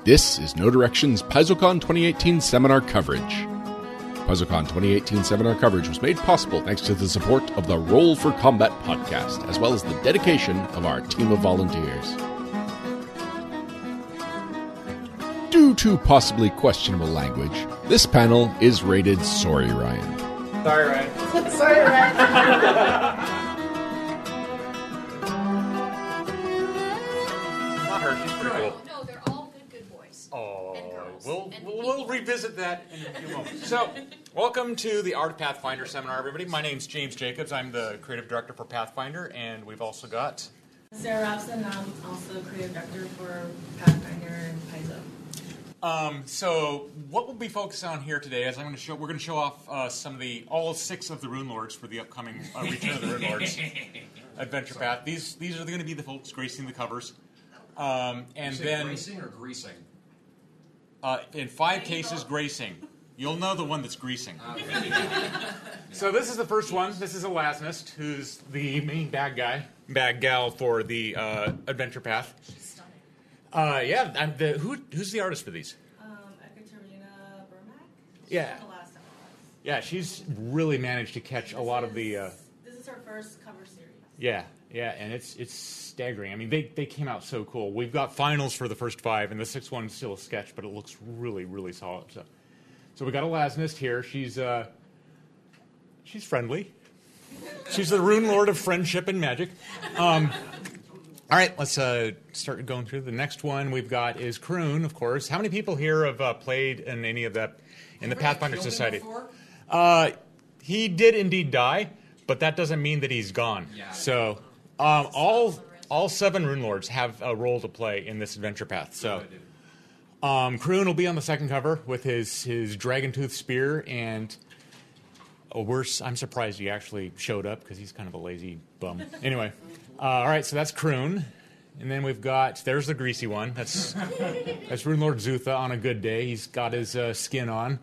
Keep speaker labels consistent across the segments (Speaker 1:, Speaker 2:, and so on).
Speaker 1: This is No Direction's PaizoCon 2018 seminar coverage. PaizoCon 2018 seminar coverage was made possible thanks to the support of the Roll for Combat podcast, as well as the dedication of our team of volunteers. Due to possibly questionable language, this panel is rated Sorry, Ryan.
Speaker 2: Sorry, Ryan.
Speaker 3: Sorry, Ryan.
Speaker 2: Not her. She's pretty cool.
Speaker 3: No, they're all good boys.
Speaker 2: Oh,
Speaker 3: and girls.
Speaker 2: we'll revisit that in a few moments. So, welcome to the Art of Pathfinder seminar, everybody. My name's James Jacobs. I'm the creative director for Pathfinder, and we've also got
Speaker 4: Sarah Robson. I'm also creative director for Pathfinder and Paizo.
Speaker 2: So what we'll be focused on here today is we're going to show off all 6 of the Rune Lords for the upcoming Return of the Rune Lords adventure path. These are going to be the folks gracing the covers, and then
Speaker 5: gracing or greasing.
Speaker 2: In 5 cases, gracing. You'll know the one that's greasing. So this is the first one. This is Elasnist, who's the main bad gal for the adventure path. Who's the artist for these?
Speaker 4: Ekaterina Burmak.
Speaker 2: Yeah.
Speaker 4: The last time.
Speaker 2: Yeah, she's really managed to catch a lot of the.
Speaker 4: This is her first cover series.
Speaker 2: Yeah, and it's staggering. I mean, they came out so cool. We've got finals for the first 5, and the 6th one's still a sketch, but it looks really, really solid. So we got Elasnist here. She's friendly. She's the Rune Lord of Friendship and Magic. All right, let's start going through. The next one we've got is Kroon, of course. How many people here have played in any of that in the Pathfinder Society? He did indeed die, but that doesn't mean that he's gone.
Speaker 5: Yeah.
Speaker 2: So all 7 Rune Lords have a role to play in this adventure path. So Kroon will be on the second cover with his dragon tooth spear, and I'm surprised he actually showed up because he's kind of a lazy bum. Anyway. All right, so that's Kroon. And then there's the greasy one. That's Rune Lord Zutha on a good day. He's got his skin on.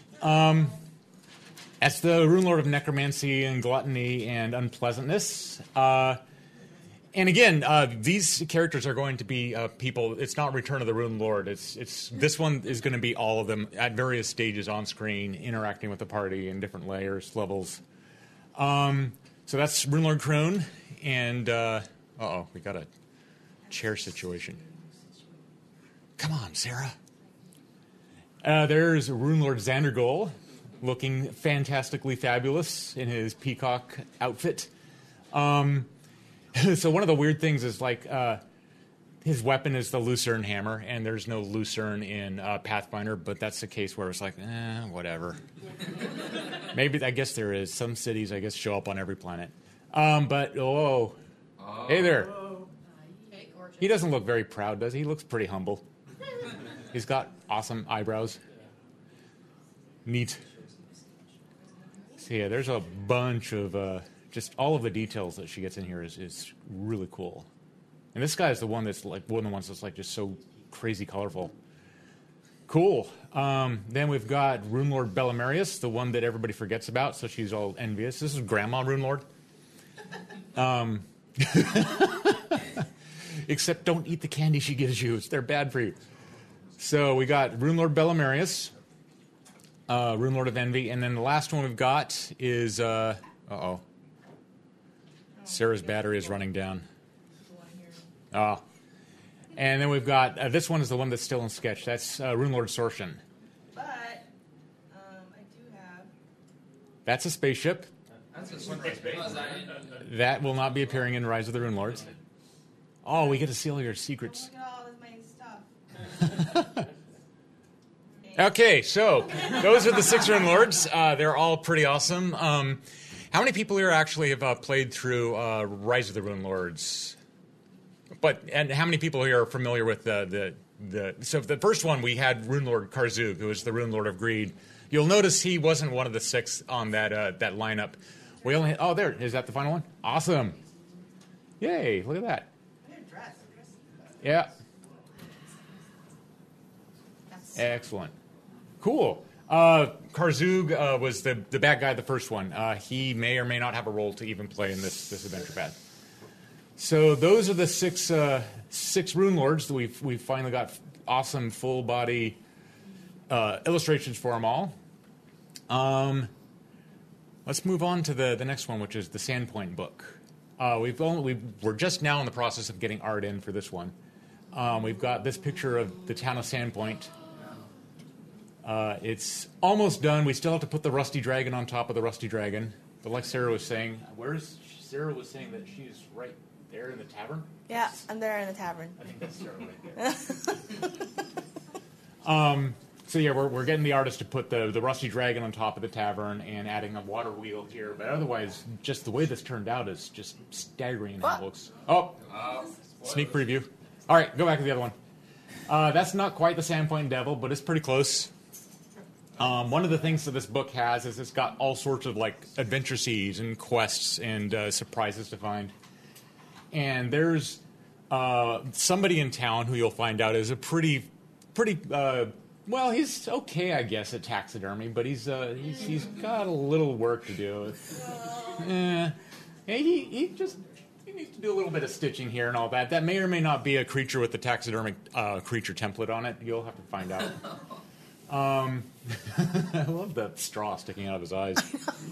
Speaker 2: That's the Rune Lord of Necromancy and Gluttony and Unpleasantness. And again, these characters are going to be people. It's not Return of the Rune Lord. This one is going to be all of them at various stages on screen, interacting with the party in different layers, levels. So that's Rune Lord Kroon. And, we got a chair situation. Come on, Sarah. There's Rune Lord Xandergol, looking fantastically fabulous in his peacock outfit. So one of the weird things is, his weapon is the Lucerne hammer, and there's no Lucerne in Pathfinder, but that's the case where it's whatever. Maybe, I guess there is. Some cities, show up on every planet. Hey there. He doesn't look very proud, does he? He looks pretty humble. He's got awesome eyebrows. Neat. So yeah, there's a bunch of, just all of the details that she gets in here is really cool. And this guy is the one that's one of the ones that's just so crazy colorful. Cool. Then we've got Rune Lord Bellamarius, the one that everybody forgets about, so she's all envious. This is Grandma Rune Lord. Except don't eat the candy she gives you. They're bad for you. So we got Rune Lord Bellamarius, Rune Lord of Envy, and then the last one we've got is Sarah's battery is running down. And then we've got this one is the one that's still in sketch. That's Rune Lord Sorshan.
Speaker 4: But I do have.
Speaker 2: That's a spaceship.
Speaker 5: That's a sunrise bait.
Speaker 2: That will not be appearing in Rise of the Rune Lords. Oh, we get to see all your secrets.
Speaker 4: Look at all of my stuff.
Speaker 2: Okay, so those are the 6 Rune Lords. They're all pretty awesome. How many people here actually have played through Rise of the Rune Lords? And how many people here are familiar with So the first one we had Rune Lord Karzug, who was the Rune Lord of Greed. You'll notice he wasn't one of the 6 on that lineup. We only there is that the final one? Awesome! Yay! Look at that. Yeah. Excellent. Cool. Karzug was the bad guy, the first one. He may or may not have a role to even play in this adventure path. So those are the six Rune Lords that we've finally got awesome full body illustrations for them all. Let's move on to the next one, which is the Sandpoint book. We're just now in the process of getting art in for this one. We've got this picture of the town of Sandpoint. It's almost done. We still have to put the Rusty Dragon on top of the Rusty Dragon. But like Sarah was saying, Sarah was saying that she's right there in the tavern?
Speaker 6: Yeah, I'm there in the tavern.
Speaker 2: I think that's Sarah right there. So yeah, we're getting the artist to put the Rusty Dragon on top of the tavern and adding a water wheel here. But otherwise, just the way this turned out is just staggering in how it looks. Oh, sneak preview. All right, go back to the other one. That's not quite the Sandpoint Devil, but it's pretty close. One of the things that this book has is it's got all sorts of like adventure seas and quests and surprises to find. And there's somebody in town who you'll find out is a pretty. Well, he's okay, I guess, at taxidermy, but he's got a little work to do. He needs to do a little bit of stitching here and all that. That may or may not be a creature with the taxidermic creature template on it. You'll have to find out. I love that straw sticking out of his eyes.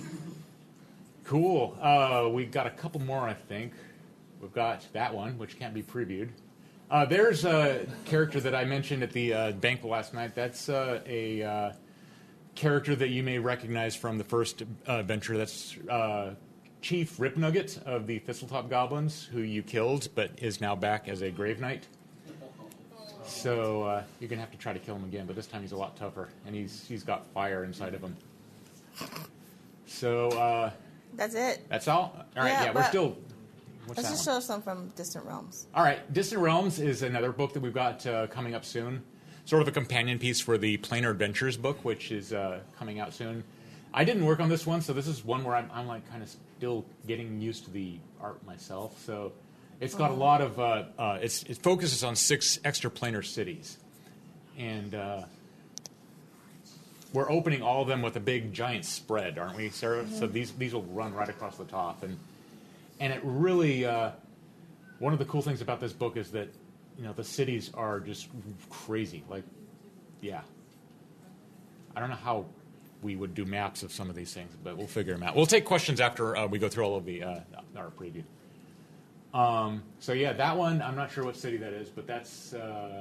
Speaker 2: Cool. We got a couple more, I think. We've got that one, which can't be previewed. There's a character that I mentioned at the banquet last night. That's a character that you may recognize from the first adventure. That's Chief Ripnugget of the Thistletop Goblins, who you killed, but is now back as a Grave Knight. So you're going to have to try to kill him again, but this time he's a lot tougher, and he's got fire inside of him. So
Speaker 6: that's it.
Speaker 2: That's all? All right, yeah we're still...
Speaker 6: Let's just show some from Distant Realms.
Speaker 2: All right, Distant Realms is another book that we've got coming up soon. Sort of a companion piece for the Planar Adventures book, which is coming out soon. I didn't work on this one, so this is one where I'm like kind of still getting used to the art myself. So it's got a lot of it focuses on 6 extraplanar cities, and we're opening all of them with a big giant spread, aren't we, Sarah? Mm-hmm. So these will run right across the top, and it really one of the cool things about this book is that the cities are just crazy. Like, yeah, I don't know how we would do maps of some of these things, but we'll figure them out. We'll take questions after we go through all of the our preview. So yeah, that one, I'm not sure what city that is, but that's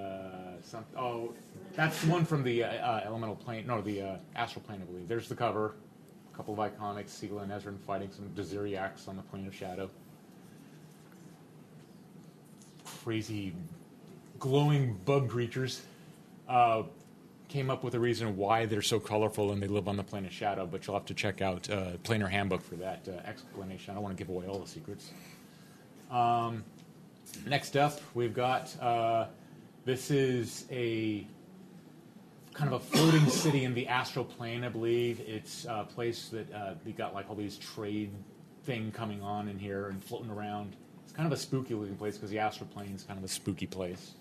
Speaker 2: that's one from the elemental plane, no, the astral plane, I believe. There's the cover, a couple of iconics, Sigla and Ezran fighting some Daziriacs on the plane of shadow. Crazy glowing bug creatures. Came up with a reason why they're so colorful and they live on the plane of shadow, but you'll have to check out Planar Handbook for that explanation. I don't want to give away all the secrets. Next up, we've got this is a kind of a floating city in the astral plane, I believe. It's a place that we got like all these trade thing coming on in here and floating around. It's kind of a spooky looking place because the astral plane is kind of a spooky place.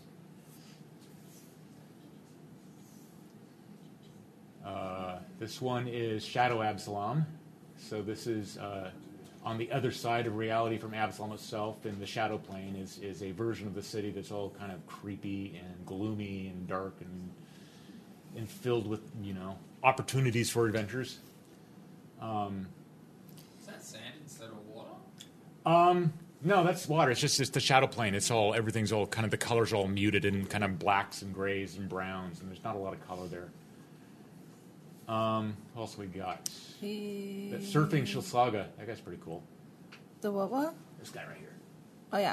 Speaker 2: This one is Shadow Absalom. So this is on the other side of reality from Absalom itself, in the Shadow Plane is a version of the city that's all kind of creepy and gloomy and dark and filled with, opportunities for adventures.
Speaker 5: Is that sand instead of water?
Speaker 2: No, that's water. It's the Shadow Plane. Everything's all kind of, the colors are all muted in kind of blacks and grays and browns, and there's not a lot of color there. What else we got? The Surfing Shilsaga. That guy's pretty cool.
Speaker 6: The what?
Speaker 2: This guy right here.
Speaker 6: Oh, yeah.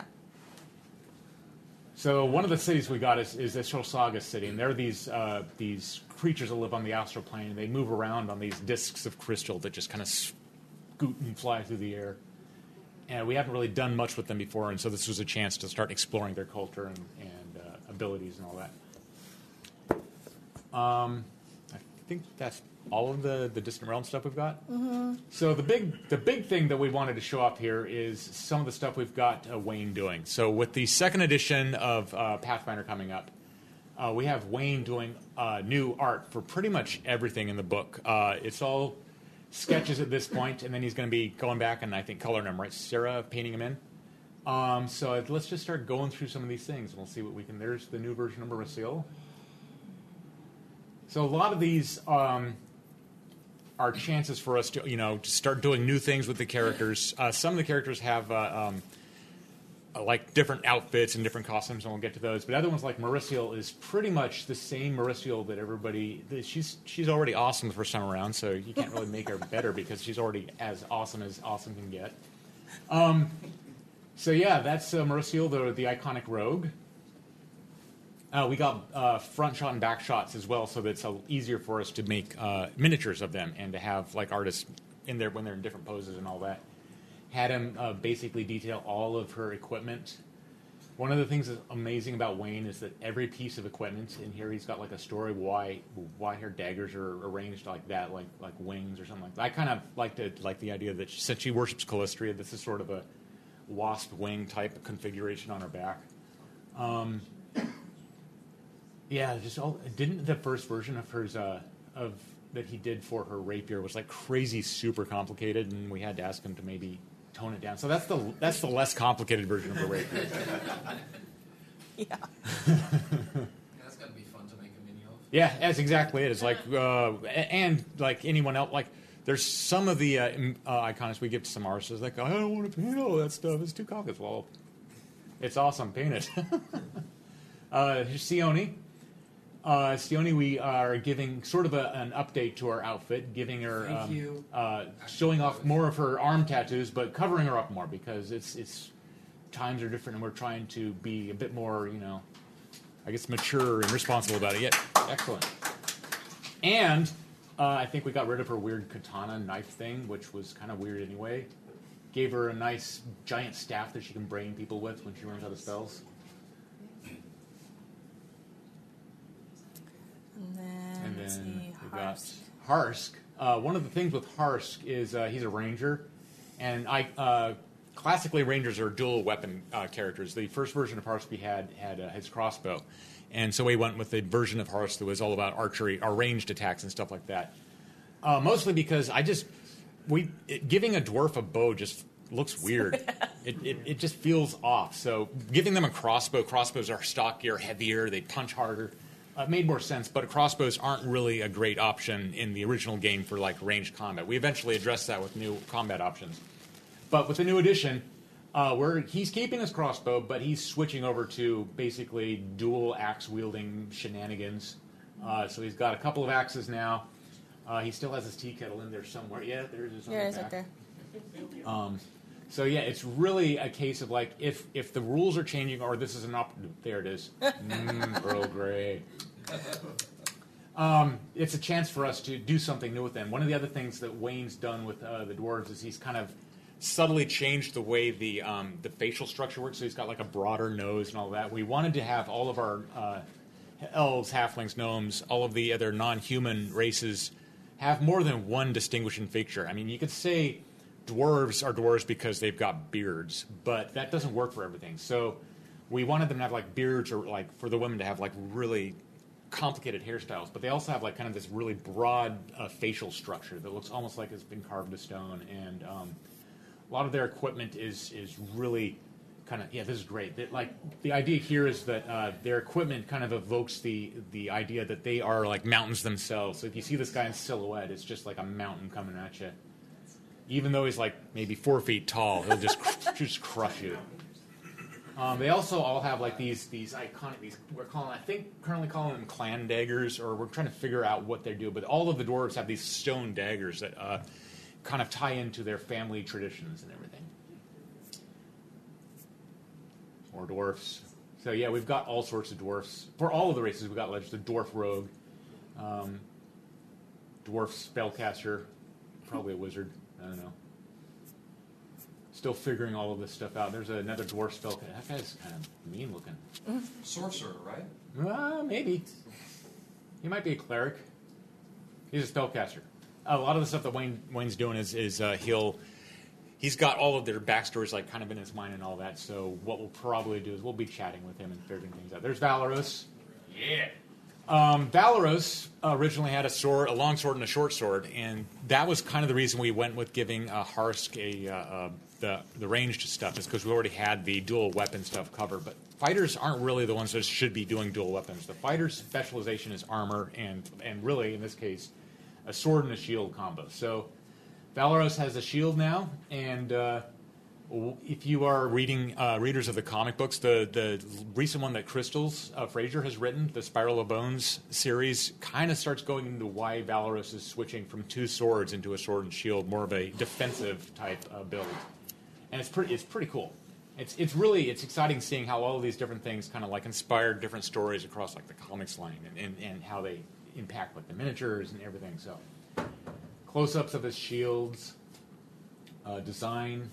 Speaker 2: So one of the cities we got is the Shilsaga city, and they're these creatures that live on the astral plane, and they move around on these discs of crystal that just kind of scoot and fly through the air. And we haven't really done much with them before, and so this was a chance to start exploring their culture and abilities and all that. I think that's all of the Distant Realm stuff we've got. Mm-hmm. So the big thing that we wanted to show off here is some of the stuff we've got Wayne doing. So with the second edition of Pathfinder coming up, we have Wayne doing new art for pretty much everything in the book. It's all sketches at this point, and then he's going to be going back and I think coloring them, right, Sarah, painting them in. So let's just start going through some of these things, and we'll see what we can. There's the new version of Marasil. So a lot of these are chances for us to, to start doing new things with the characters. Some of the characters have like different outfits and different costumes, and we'll get to those. But other ones like Mauricio is pretty much the same Mauricio that everybody. She's already awesome the first time around, so you can't really make her better because she's already as awesome can get. So yeah, that's Mauricio, the iconic rogue. We got front shot and back shots as well, so that it's easier for us to make miniatures of them and to have like artists in there when they're in different poses and all that. Had him basically detail all of her equipment. One of the things that's amazing about Wayne is that every piece of equipment in here, he's got like a story why her daggers are arranged like that, like wings or something like that. I kind of like the idea that since she worships Calistria, this is sort of a wasp wing type of configuration on her back. Yeah, didn't the first version of hers that he did for her rapier was like crazy super complicated, and we had to ask him to maybe tone it down. So that's the less complicated version of the rapier.
Speaker 6: Yeah.
Speaker 5: That's gotta be fun to make a mini of.
Speaker 2: Yeah, that's exactly it. It's like and like anyone else, like there's some of the icons we give to some artists like, I don't want to paint all that stuff. It's too complicated. Well, it's awesome. Paint it. Here's Sione. Sione, we are giving sort of an update to her outfit, giving her, showing off more of her arm tattoos, but covering her up more because it's times are different, and we're trying to be a bit more, I guess, mature and responsible about it. Yeah, excellent. And I think we got rid of her weird katana knife thing, which was kind of weird anyway. Gave her a nice giant staff that she can brain people with when she runs out of spells.
Speaker 6: And then
Speaker 2: we got Harsk. One of the things with Harsk is he's a ranger, and classically rangers are dual weapon characters. The first version of Harsk we had his crossbow, and so we went with the version of Harsk that was all about archery, or ranged attacks and stuff like that. Mostly because giving a dwarf a bow just looks weird. It just feels off. So giving them a crossbows are stockier, heavier, they punch harder. Made more sense, but crossbows aren't really a great option in the original game for like ranged combat. We eventually addressed that with new combat options. But with the new edition, he's keeping his crossbow, but he's switching over to basically dual axe wielding shenanigans. So he's got a couple of axes now. He still has his tea kettle in there somewhere. Yeah, there's his.
Speaker 6: Yeah, it's right there.
Speaker 2: So yeah, it's really a case of like if the rules are changing, or this is there it is, Earl Grey. It's a chance for us to do something new with them. One of the other things that Wayne's done with the dwarves is he's kind of subtly changed the way the facial structure works. So he's got like a broader nose and all that. We wanted to have all of our elves, halflings, gnomes, all of the other non-human races have more than one distinguishing feature. I mean, you could say dwarves are dwarves because they've got beards, but that doesn't work for everything. So we wanted them to have like beards, or like for the women to have like really complicated hairstyles, but they also have like kind of this really broad facial structure that looks almost like it's been carved to stone. And a lot of their equipment is really kind of, this is great. Like the idea here is that their equipment kind of evokes the idea that they are like mountains themselves. So if you see this guy in silhouette, it's just like a mountain coming at you. Even though he's like maybe 4 feet tall, he'll just crush you. They also all have like these iconic, currently calling them clan daggers, or we're trying to figure out what they do. But all of the dwarves have these stone daggers that kind of tie into their family traditions and everything. More dwarfs. So yeah, we've got all sorts of dwarfs. For all of the races, we've got like the dwarf rogue, dwarf spellcaster, probably a wizard. I don't know. Still figuring all of this stuff out. There's another dwarf spellcaster. That guy's kind of mean looking.
Speaker 5: Sorcerer, right?
Speaker 2: Maybe. He might be a cleric. He's a spellcaster. A lot of the stuff that Wayne's doing is he's got all of their backstories like kind of in his mind and all that. So what we'll probably do is we'll be chatting with him and figuring things out. There's Valoros. Yeah. Valeros originally had a long sword and a short sword, and that was kind of the reason we went with giving Harsk the ranged stuff, is because we already had the dual weapon stuff covered. But fighters aren't really the ones that should be doing dual weapons. The fighter's specialization is armor, and really, in this case, a sword and a shield combo. So Valeros has a shield now, and if you are readers of the comic books, the recent one that Crystals Frazier has written, the Spiral of Bones series, kind of starts going into why Valeros is switching from 2 swords into a sword and shield, more of a defensive type build, and it's pretty cool. It's exciting seeing how all of these different things kind of like inspired different stories across like the comics line and how they impact like the miniatures and everything. So close-ups of his shields, design.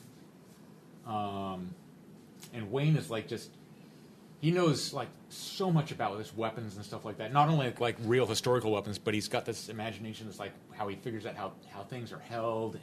Speaker 2: And Wayne is like he knows like so much about his weapons and stuff like that. Not only like real historical weapons, but he's got this imagination that's like how he figures out how things are held,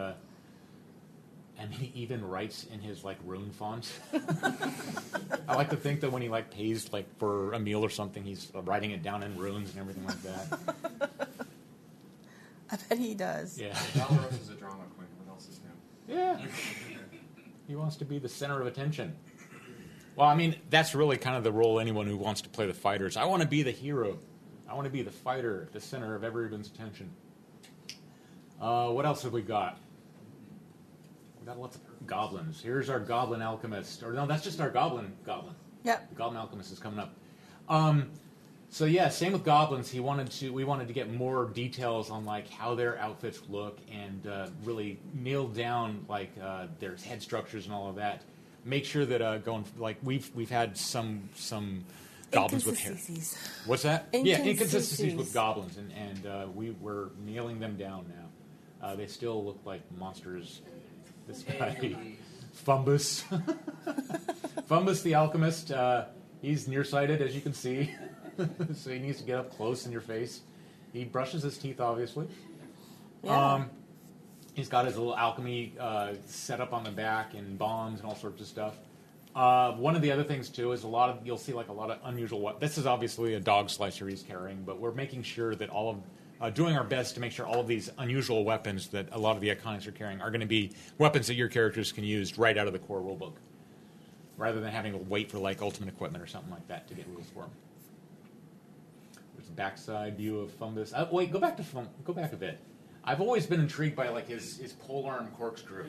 Speaker 2: and he even writes in his like rune font. I like to think that when he like pays like for a meal or something, he's writing it down in runes and everything like that.
Speaker 6: I bet he does.
Speaker 2: Yeah.
Speaker 5: Valeros is a drama queen. What else is new?
Speaker 2: Yeah. He wants to be the center of attention. Well, I mean, that's really kind of the role anyone who wants to play the fighters. I want to be the hero. I want to be the fighter, the center of everyone's attention. What else have we got? We got lots of goblins. Here's our goblin alchemist. Or no, that's just our goblin.
Speaker 6: Yep.
Speaker 2: The goblin alchemist is coming up. So yeah, same with goblins. We wanted to get more details on like how their outfits look and really nail down like their head structures and all of that. Make sure that going like we've had some goblins with hair. What's that? Yeah, inconsistencies with goblins, and we were nailing them down now. They still look like monsters. This guy, Fumbus, Fumbus the alchemist. He's nearsighted, as you can see. So he needs to get up close in your face. He brushes his teeth, obviously.
Speaker 6: Yeah.
Speaker 2: He's got his little alchemy set up on the back and bombs and all sorts of stuff. One of the other things, too, is you'll see like a lot of unusual... This is obviously a dog slicer he's carrying, but we're making sure that doing our best to make sure all of these unusual weapons that a lot of the iconics are carrying are going to be weapons that your characters can use right out of the core rulebook, rather than having to wait for like ultimate equipment or something like that to get rules for them. There's a backside view of Fumbus. Wait, go back a bit. I've always been intrigued by like his polearm corkscrew.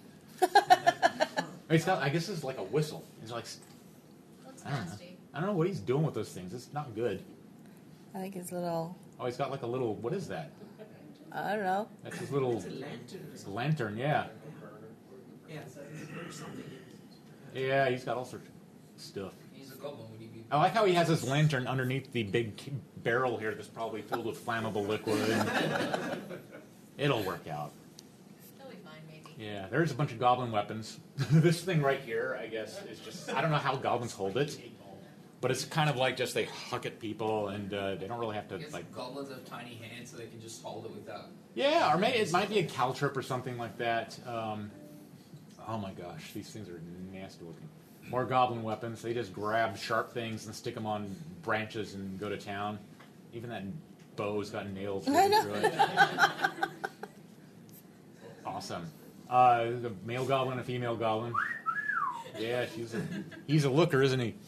Speaker 2: It's got, I guess it's like a whistle. It's like,
Speaker 3: Looks
Speaker 2: I don't know.
Speaker 3: nasty.
Speaker 2: I don't know what he's doing with those things. It's not good.
Speaker 6: I think his little...
Speaker 2: Oh, he's got like a little, what is that?
Speaker 6: I don't know.
Speaker 2: That's his little...
Speaker 7: It's a lantern.
Speaker 2: Lantern, yeah.
Speaker 7: Yeah, so there's something.
Speaker 2: Yeah, he's got all sorts of stuff.
Speaker 5: He's a goblin. Would he be?
Speaker 2: I like how he has his lantern underneath the big barrel here that's probably filled with flammable liquid. It'll work out.
Speaker 3: He'll be fine, maybe.
Speaker 2: Yeah, there's a bunch of goblin weapons. This thing right here, I guess, is just... I don't know how goblins hold it, but it's kind of like just they huck at people, and they don't really have to,
Speaker 5: I guess
Speaker 2: like...
Speaker 5: goblins have tiny hands, so they can just hold it without.
Speaker 2: Yeah, or maybe it might be a caltrip or something like that. Oh my gosh, these things are nasty looking. More goblin weapons. They just grab sharp things and stick them on branches and go to town. Even that bow's got nails sticking through it. Awesome. A male goblin, a female goblin. Yeah, he's a looker, isn't he?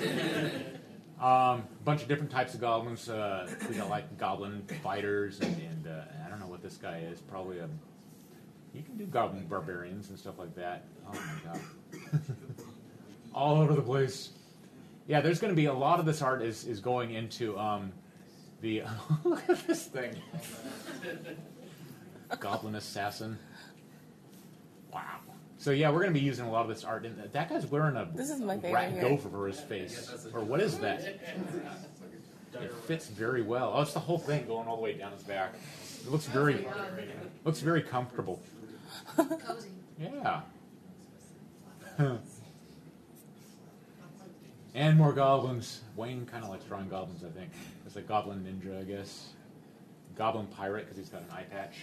Speaker 2: Bunch of different types of goblins. We got like goblin fighters, and I don't know what this guy is. Probably you can do goblin barbarians and stuff like that. Oh my god, all over the place. Yeah, there's going to be a lot of this art is going into the look at this thing, goblin assassin. Wow. So yeah, we're going to be using a lot of this art. And that guy's wearing a
Speaker 6: This is my favorite
Speaker 2: rat
Speaker 6: here.
Speaker 2: gopher for his face. Or what is that? It fits very well. Oh, it's the whole thing going all the way down his back. It looks very comfortable.
Speaker 3: Cozy.
Speaker 2: Yeah. And more goblins. Wayne kind of likes drawing goblins, I think. It's like goblin ninja, I guess. Goblin pirate because he's got an eye patch.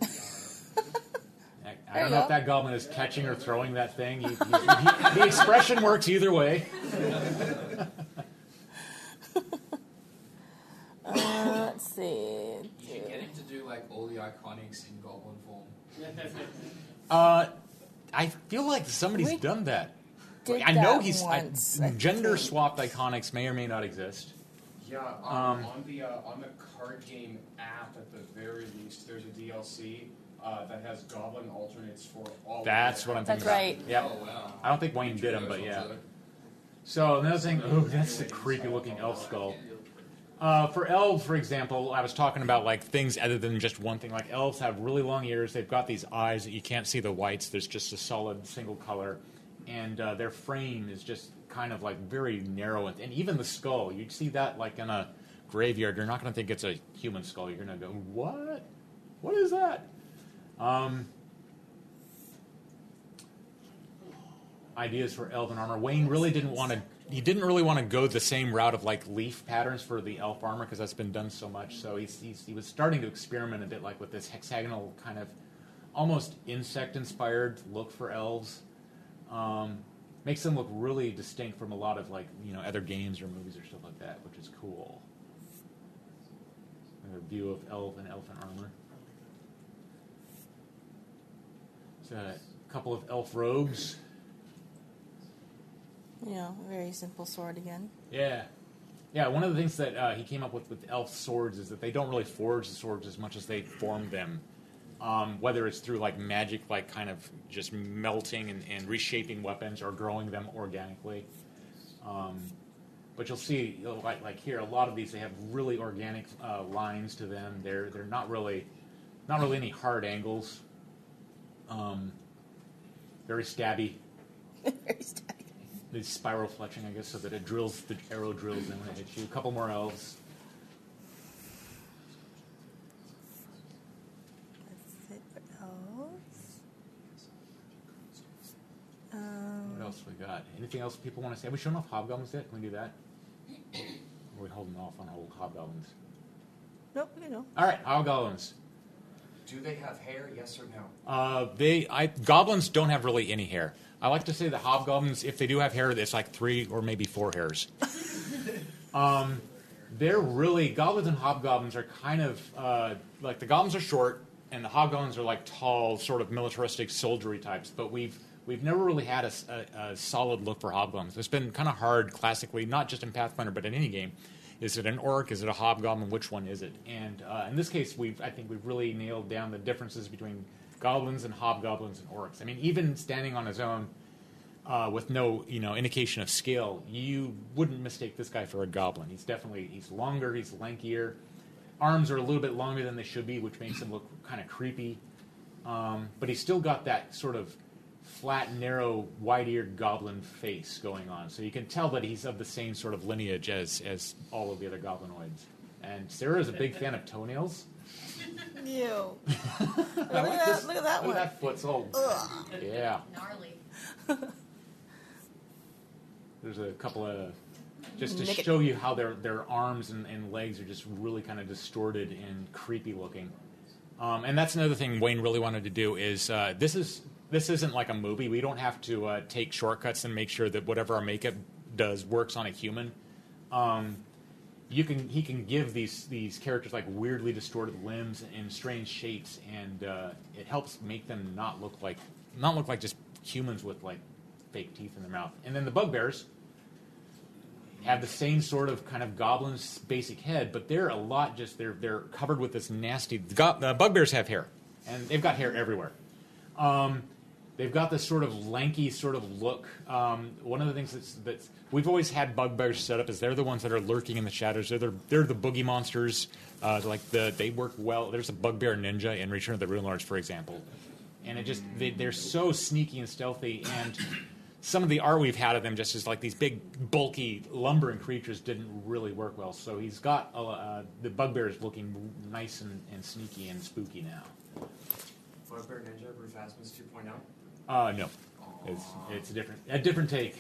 Speaker 2: I don't know if that goblin is catching or throwing that thing. The expression works either way.
Speaker 5: Iconics in goblin form.
Speaker 2: I feel like somebody's
Speaker 6: We
Speaker 2: done that.
Speaker 6: did
Speaker 2: I know
Speaker 6: that
Speaker 2: he's
Speaker 6: once, I
Speaker 2: gender
Speaker 6: think.
Speaker 2: swapped Iconics may or may not exist.
Speaker 8: Yeah, on the card game app at the very least, there's a DLC that has goblin alternates for all.
Speaker 2: That's
Speaker 8: of
Speaker 2: what I'm
Speaker 6: That's
Speaker 2: thinking.
Speaker 6: right.
Speaker 2: Yep.
Speaker 5: Oh, wow.
Speaker 2: I don't think Wayne did them, but yeah. So another thing, that's the creepy looking elf skull. For elves, for example, I was talking about like things other than just one thing. Like elves have really long ears. They've got these eyes that you can't see the whites. There's just a solid single color, and their frame is just kind of like very narrow. And even the skull, you'd see that like in a graveyard. You're not going to think it's a human skull. You're going to go, what? What is that? Ideas for elven armor. Wayne really didn't want to. He didn't really want to go the same route of like leaf patterns for the elf armor because that's been done so much. So he was starting to experiment a bit like with this hexagonal kind of almost insect-inspired look for elves. Makes them look really distinct from a lot of like other games or movies or stuff like that, which is cool. Another view of elf and elfin armor. There's a couple of elf robes.
Speaker 6: A very simple sword again.
Speaker 2: Yeah. Yeah, one of the things that he came up with elf swords is that they don't really forge the swords as much as they form them. Whether it's through like magic, like kind of just melting and reshaping weapons or growing them organically. But you'll see, like here, a lot of these, they have really organic lines to them. They're not really any hard angles. Very stabby.
Speaker 6: Very stabby.
Speaker 2: The spiral fletching, I guess, so that the arrow drills in when it hits you. A couple more elves.
Speaker 6: That's it for elves.
Speaker 2: What else we got? Anything else people want to say? Are we showing off hobgoblins yet? Can we do that? Or are we holding off on old hobgoblins?
Speaker 6: Nope, we can go.
Speaker 2: All right, hobgoblins.
Speaker 8: Do they have hair? Yes or no?
Speaker 2: Goblins don't have really any hair. I like to say the hobgoblins, if they do have hair, it's like 3 or maybe 4 hairs. They're really, goblins and hobgoblins are kind of, like the goblins are short, and the hobgoblins are like tall, sort of militaristic, soldiery types. But we've never really had a solid look for hobgoblins. It's been kind of hard classically, not just in Pathfinder, but in any game. Is it an orc? Is it a hobgoblin? Which one is it? And in this case, I think we've really nailed down the differences between goblins and hobgoblins and orcs. I mean, even standing on his own with no indication of skill, you wouldn't mistake this guy for a goblin. He's longer, he's lankier. Arms are a little bit longer than they should be, which makes him look kind of creepy. But he's still got that sort of flat, narrow, wide-eared goblin face going on. So you can tell that he's of the same sort of lineage as all of the other goblinoids. And Sarah is a big fan of toenails.
Speaker 6: Ew. Look
Speaker 2: I like
Speaker 6: at
Speaker 2: this-
Speaker 6: that. Look at that
Speaker 2: Look
Speaker 6: one.
Speaker 2: at that foot. It's all, yeah.
Speaker 3: Gnarly.
Speaker 2: There's a couple of, just to
Speaker 6: Nick it.
Speaker 2: show you how their arms and legs are just really kind of distorted and creepy looking. And that's another thing Wayne really wanted to do is this isn't like a movie. We don't have to take shortcuts and make sure that whatever our makeup does works on a human. He can give these characters like weirdly distorted limbs and strange shapes, and it helps make them not look like just humans with like fake teeth in their mouth. And then the bugbears have the same sort of kind of goblin's basic head, but they're a lot just they're covered with this nasty. Bugbears have hair, and they've got hair everywhere. They've got this sort of lanky sort of look. One of the things that's we've always had bugbears set up is they're the ones that are lurking in the shadows. They're the boogie monsters. They work well. There's a bugbear ninja in Return of the Rune Lords, for example, and they're so sneaky and stealthy. And some of the art we've had of them just as like these big, bulky, lumbering creatures didn't really work well. So he's got the bugbears looking nice and sneaky and spooky now.
Speaker 8: Bugbear Ninja, Rufasmus 2.0?
Speaker 2: No. It's a different take.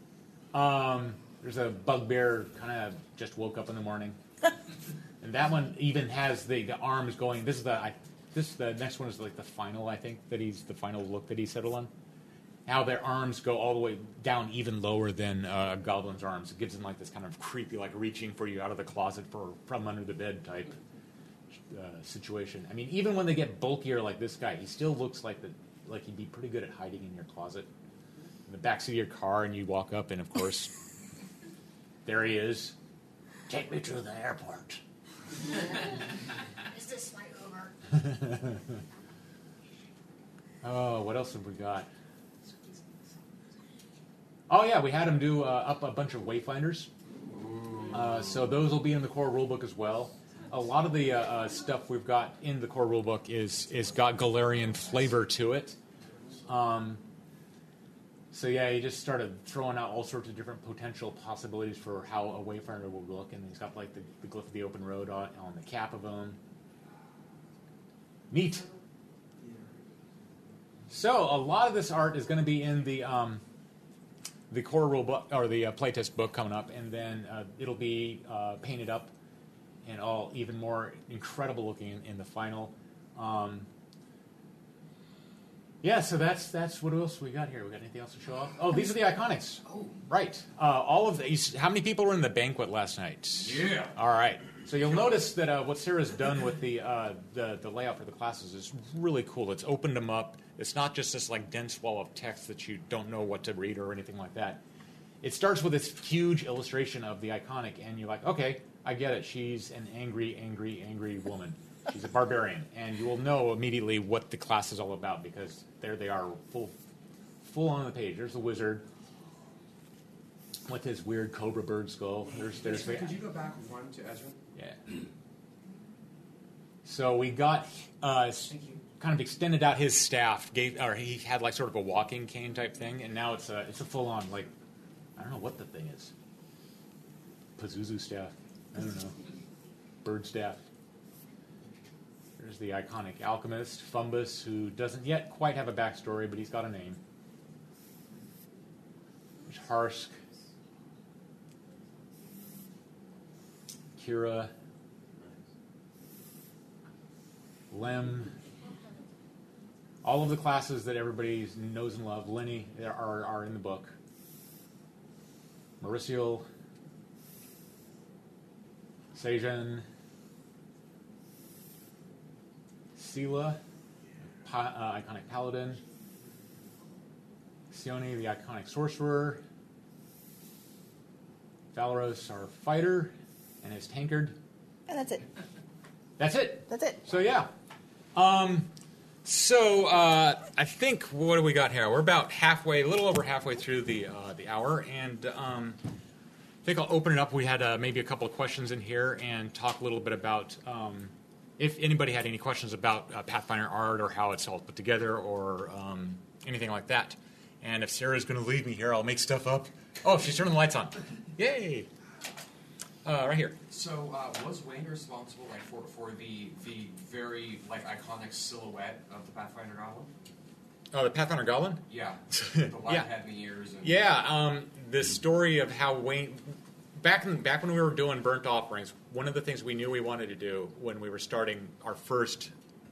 Speaker 2: There's a bugbear kind of just woke up in the morning. And that one even has the arms going. The next one is like the final, I think, the final look that he settled on. How their arms go all the way down even lower than a goblin's arms. It gives them like this kind of creepy, like reaching for you out of the closet from under the bed type. situation. I mean, even when they get bulkier like this guy, he still looks like he'd be pretty good at hiding in your closet, in the backseat of your car, and you walk up, and of course, there he is. Take me to the airport.
Speaker 3: Is this my Uber?
Speaker 2: Oh, what else have we got? Oh yeah, we had him do up a bunch of wayfinders. So those will be in the core rulebook as well. A lot of the stuff we've got in the core rulebook is got Galarian flavor to it. So yeah, he just started throwing out all sorts of different potential possibilities for how a wayfinder will look, and he's got like the glyph of the open road on the cap of him. Neat. So a lot of this art is going to be in the core rule book or the playtest book coming up, and then it'll be painted up and all even more incredible looking in the final. Yeah, so that's what else we got here. We got anything else to show off? Oh, these are the Iconics. Oh, right. All of these. How many people were in the banquet last night?
Speaker 8: Yeah.
Speaker 2: All right. So you'll notice that what Sarah's done with the layout for the classes is really cool. It's opened them up. It's not just this like dense wall of text that you don't know what to read or anything like that. It starts with this huge illustration of the Iconic, and you're like, okay, I get it. She's an angry, angry, angry woman. She's a barbarian, and you will know immediately what the class is all about because there they are, full on the page. There's the wizard with his weird cobra bird skull. There's
Speaker 8: Could you go back one to Ezra?
Speaker 2: Yeah. So we got
Speaker 8: Thank you.
Speaker 2: kind of extended out his staff. He had like sort of a walking cane type thing, and now it's a full on like I don't know what the thing is. Pazuzu staff. I don't know. Bird staff. There's the iconic alchemist, Fumbus, who doesn't yet quite have a backstory, but he's got a name. There's Harsk. Kira. Lem. All of the classes that everybody knows and loves, Lenny, are in the book. Mauricio. Sejan. Sela, iconic paladin. Sione, the iconic sorcerer. Valoros, our fighter, and his tankard.
Speaker 6: And that's it.
Speaker 2: That's it.
Speaker 6: That's it.
Speaker 2: So yeah. I think what do we got here? We're about halfway, a little over halfway through the hour, and I think I'll open it up. We had maybe a couple of questions in here, and talk a little bit about. If anybody had any questions about Pathfinder art or how it's all put together or anything like that. And if Sarah's going to leave me here, I'll make stuff up. Oh, she's turning the lights on. Yay! Right here.
Speaker 5: So, was Wayne responsible for the very iconic silhouette of the Pathfinder Goblin?
Speaker 2: Oh, the Pathfinder Goblin?
Speaker 5: Yeah. The white
Speaker 2: Yeah.
Speaker 5: head and the ears. And
Speaker 2: Yeah, the story of how Wayne... Back when we were doing Burnt Offerings, one of the things we knew we wanted to do when we were starting our first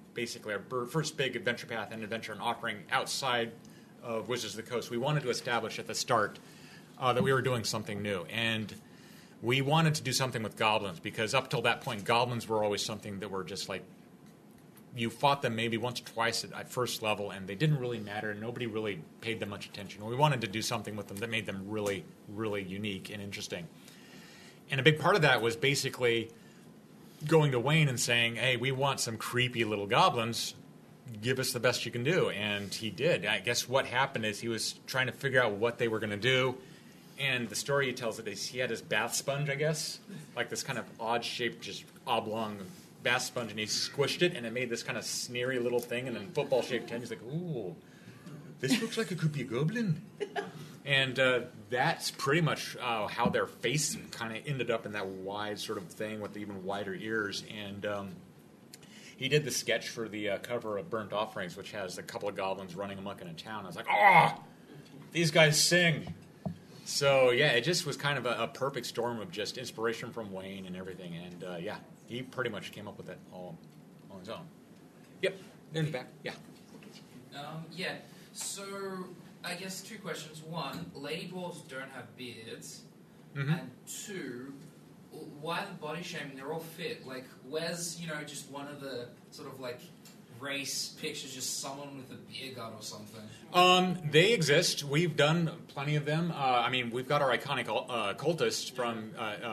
Speaker 2: big adventure path and adventure and offering outside of Wizards of the Coast, we wanted to establish at the start that we were doing something new. And we wanted to do something with goblins, because up till that point, goblins were always something that were just like, you fought them maybe once or twice at first level, and they didn't really matter. Nobody really paid them much attention. We wanted to do something with them that made them really, really unique and interesting. And a big part of that was basically going to Wayne and saying, hey, we want some creepy little goblins. Give us the best you can do. And he did. I guess what happened is he was trying to figure out what they were going to do. And the story he tells it is he had his bath sponge, I guess, like this kind of odd-shaped, just oblong bath sponge, and he squished it, and it made this kind of sneery little thing, and then football-shaped head. He's like, ooh, this looks like it could be a goblin. And that's pretty much how their face kind of ended up in that wide sort of thing with even wider ears. And he did the sketch for the cover of Burnt Offerings, which has a couple of goblins running amok in a town. I was like, oh, these guys sing. So, yeah, it just was kind of a perfect storm of just inspiration from Wayne and everything. And, yeah, he pretty much came up with it all on his own. Yep, in the back, yeah.
Speaker 9: Yeah, so I guess two questions. One, lady dwarves don't have beards.
Speaker 2: Mm-hmm.
Speaker 9: And two, why the body shaming? They're all fit. Like, where's, just one of the sort of, like, race pictures, just someone with a beer gun or something?
Speaker 2: They exist. We've done plenty of them. We've got our iconic cultist from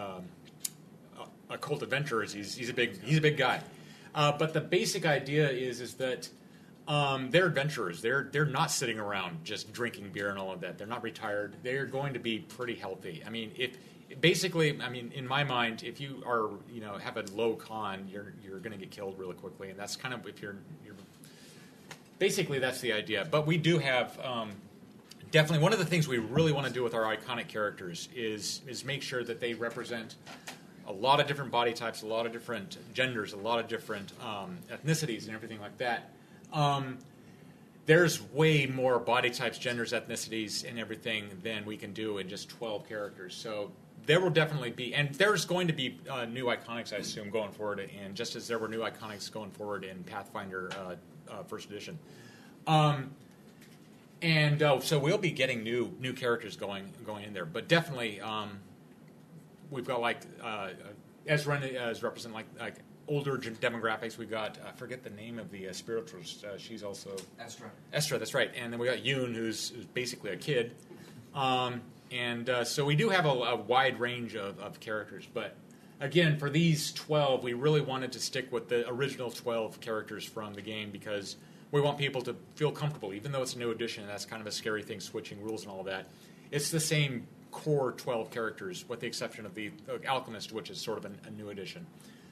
Speaker 2: Occult Adventurers. He's a big guy. But the basic idea is that they're adventurers. They're not sitting around just drinking beer and all of that. They're not retired. They're going to be pretty healthy. In my mind, if you are, have a low con, you're going to get killed really quickly, and that's kind of if you're basically that's the idea. But we do have definitely one of the things we really want to do with our iconic characters is make sure that they represent a lot of different body types, a lot of different genders, a lot of different ethnicities, and everything like that. There's way more body types, genders, ethnicities, and everything than we can do in just 12 characters. So there will definitely be, and there's going to be new iconics, I assume, going forward, and just as there were new iconics going forward in Pathfinder First Edition. So we'll be getting new characters going in there, but definitely we've got Ezra is represent like older demographics. We got I forget the name of the spiritualist. She's also Estra. That's right. And then we got Yoon, who's basically a kid. So we do have a wide range of characters. But again, for these 12, we really wanted to stick with the original 12 characters from the game because we want people to feel comfortable, even though it's a new edition. That's kind of a scary thing, switching rules and all of that. It's the same core 12 characters, with the exception of the Alchemist, which is sort of a new edition.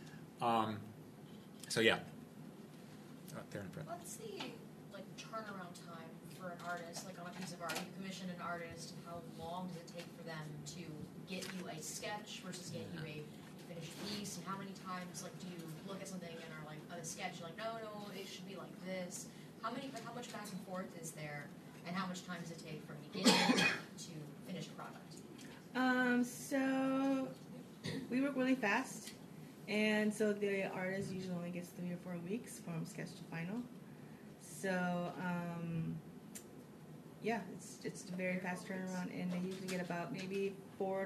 Speaker 2: There in front.
Speaker 3: What's the turnaround time for an artist, on a piece of art? You commission an artist, how long does it take for them to get you a sketch versus get you a finished piece? And how many times do you look at something and are on a sketch no, it should be like this? How much back and forth is there, and how much time does it take from beginning to finished product?
Speaker 6: So we work really fast. And so the artist usually only gets 3 or 4 weeks from sketch to final. So, it's a very fast turnaround, and they usually get about maybe 4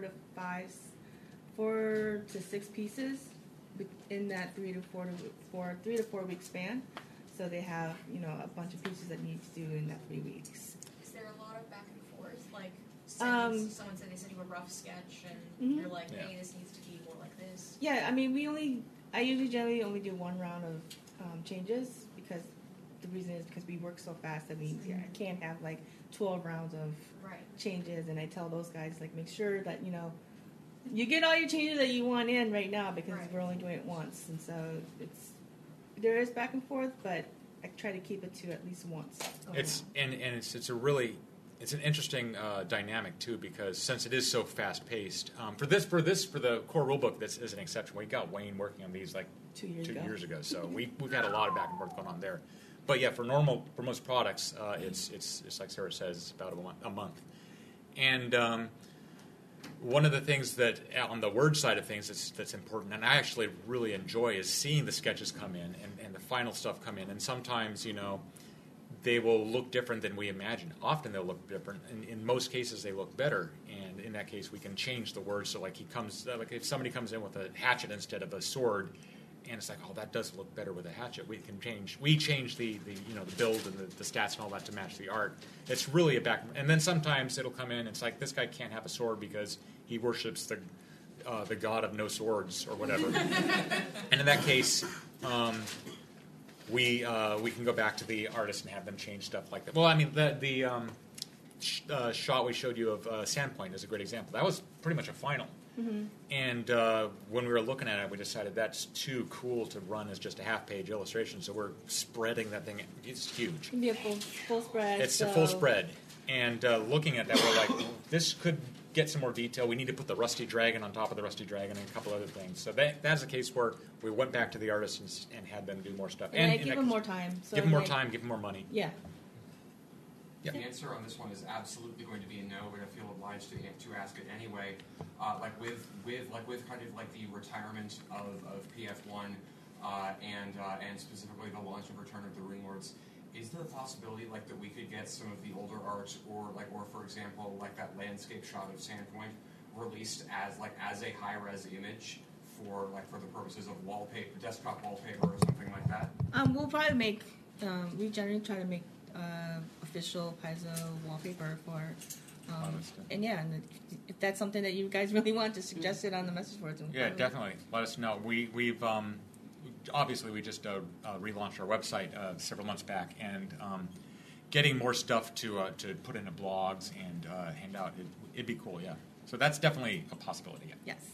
Speaker 6: to 6 pieces in that 3 to 4 week span. So they have, a bunch of pieces that need to do in that 3 weeks.
Speaker 3: Is there a lot of back and forth? Someone said they sent you a rough sketch, and you're like, hey, this needs to be more like this.
Speaker 6: Yeah, I usually generally only do 1 round of changes because the reason is because we work so fast that I can't have 12 rounds of changes, and I tell those guys make sure that you get all your changes that you want in right now because we're only doing it once, and so there is back and forth, but I try to keep it to at least once.
Speaker 2: It's an interesting dynamic too, because since it is so fast paced, for the core rulebook, this is an exception. We got Wayne working on these
Speaker 6: 2
Speaker 2: years ago, so we've had a lot of back and forth going on there. But yeah, for most products, it's like Sarah says, it's about a month. And one of the things that on the word side of things that's important, and I actually really enjoy, is seeing the sketches come in and the final stuff come in. And sometimes they will look different than we imagine. Often they'll look different. In most cases, they look better. And in that case, we can change the words. So, if somebody comes in with a hatchet instead of a sword, and it's that does look better with a hatchet, we change the build and the stats and all that to match the art. It's really a back. And then sometimes it'll come in. It's this guy can't have a sword because he worships the god of no swords or whatever. And in that case. We can go back to the artist and have them change stuff like that. Well, the shot we showed you of Sandpoint is a great example. That was pretty much a final.
Speaker 6: Mm-hmm.
Speaker 2: And when we were looking at it, we decided that's too cool to run as just a half-page illustration, so we're spreading that thing. It's huge.
Speaker 6: It can be a full spread.
Speaker 2: It's a full spread. And looking at that, we're this could get some more detail. We need to put the Rusty Dragon on top of the Rusty Dragon and a couple other things. So that's a case where we went back to the artists and had them do more stuff.
Speaker 6: And give them more time.
Speaker 2: So give them more time, give them more money.
Speaker 6: Yeah.
Speaker 5: The answer on this one is absolutely going to be a no, but I feel obliged to ask it anyway. With kind of the retirement of PF1 and specifically the launch and return of the Rune Lords, is there a possibility that we could get some of the older art or for example that landscape shot of Sandpoint released as a high res image for the purposes of wallpaper, desktop wallpaper, or something like that?
Speaker 6: We'll probably make. We generally try to make official Paizo wallpaper for. And if that's something that you guys really want, just suggest it on the message boards.
Speaker 2: Yeah, definitely. Let us know. We've obviously we just relaunched our website several months back, and getting more stuff to put into blogs and hand out, it'd be cool. Yeah. So that's definitely a possibility. Yeah.
Speaker 6: Yes.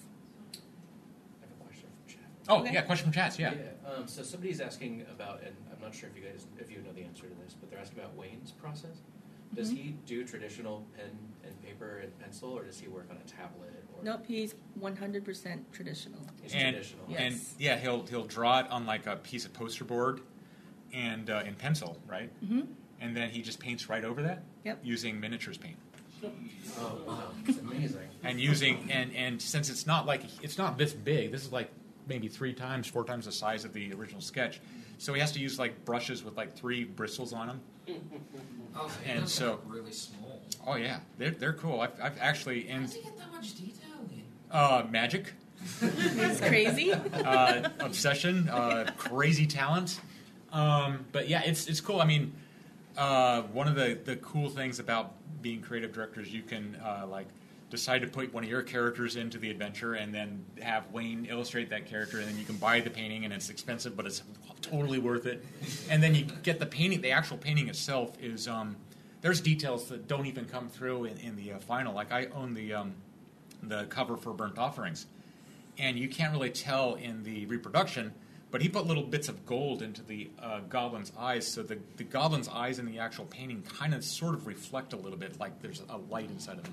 Speaker 10: I have a question from chat.
Speaker 2: Oh, okay. Yeah, question from chats. Yeah.
Speaker 10: So somebody's asking about, and I'm not sure if you know the answer to this, but they're asking about Wayne's process. Does he do traditional pen and paper and pencil, or does he work on a tablet? Or?
Speaker 6: Nope, he's 100% traditional.
Speaker 10: He's traditional.
Speaker 6: Yes.
Speaker 2: And yeah, he'll draw it on like a piece of poster board and in pencil, right? Mm-hmm. And then he just paints right over that.
Speaker 6: Yep.
Speaker 2: Using miniatures paint.
Speaker 10: Oh wow, it's amazing.
Speaker 2: And using and since it's not this big, this is like maybe 4 times the size of the original sketch. So he has to use like brushes with like 3 bristles on them.
Speaker 9: Oh,
Speaker 2: and so
Speaker 9: really small.
Speaker 2: Oh yeah, they're cool. I've actually
Speaker 9: How does he get that much detail in?
Speaker 2: Magic.
Speaker 6: It's crazy.
Speaker 2: Obsession, crazy talent. But yeah, it's cool. I mean, one of the cool things about being creative directors, you can decide to put one of your characters into the adventure and then have Wayne illustrate that character, and then you can buy the painting, and it's expensive, but it's totally worth it. And then you get the painting. The actual painting itself is there's details that don't even come through in the final. Like I own the cover for Burnt Offerings, and you can't really tell in the reproduction, but he put little bits of gold into the goblin's eyes, so the goblin's eyes in the actual painting kind of sort of reflect a little bit like there's a light inside of them.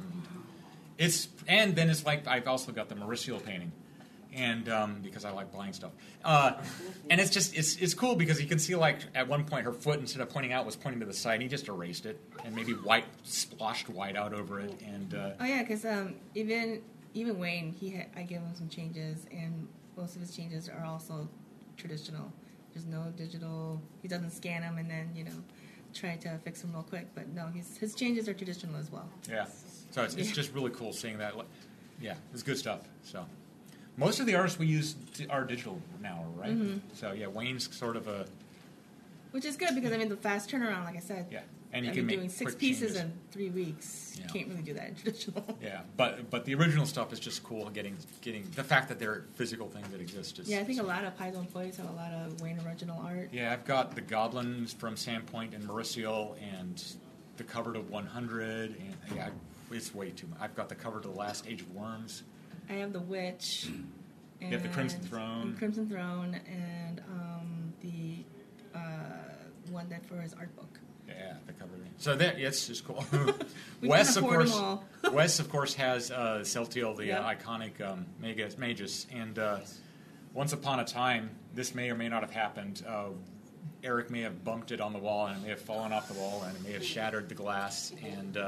Speaker 2: And then it's like I've also got the Mauricio painting, and because I like buying stuff, and it's just it's cool because you can see like at one point her foot, instead of pointing out, was pointing to the side, and he just erased it and maybe splotched white out over it. And
Speaker 6: oh yeah, because even Wayne, I give him some changes, and most of his changes are also traditional. There's no digital. He doesn't scan them and then try to fix them real quick. But no, his changes are traditional as well.
Speaker 2: Yeah. So it's just really cool seeing that. Yeah, it's good stuff. So most of the artists we use are digital now, right? Mm-hmm. So yeah, Wayne's sort of a...
Speaker 6: Which is good because, the fast turnaround, like I said.
Speaker 2: Yeah, and you can make
Speaker 6: doing 6 pieces in 3 weeks. You can't really do that in traditional.
Speaker 2: Yeah, but the original stuff is just cool, getting the fact that they're physical things that exist.
Speaker 6: I think a lot of Paizo employees have a lot of Wayne original art.
Speaker 2: Yeah, I've got the goblins from Sandpoint and Mauricio, and the cover to 100, and yeah, it's way too much. I've got the cover to the last Age of Worms.
Speaker 6: I have the Witch.
Speaker 2: You have the Crimson Throne.
Speaker 6: And the one that for his art book.
Speaker 2: Yeah, the cover. So it's just cool. Wes, of course, has Celtiel, the iconic Magus, and once upon a time, this may or may not have happened. Eric may have bumped it on the wall, and it may have fallen off the wall, and it may have shattered the glass, and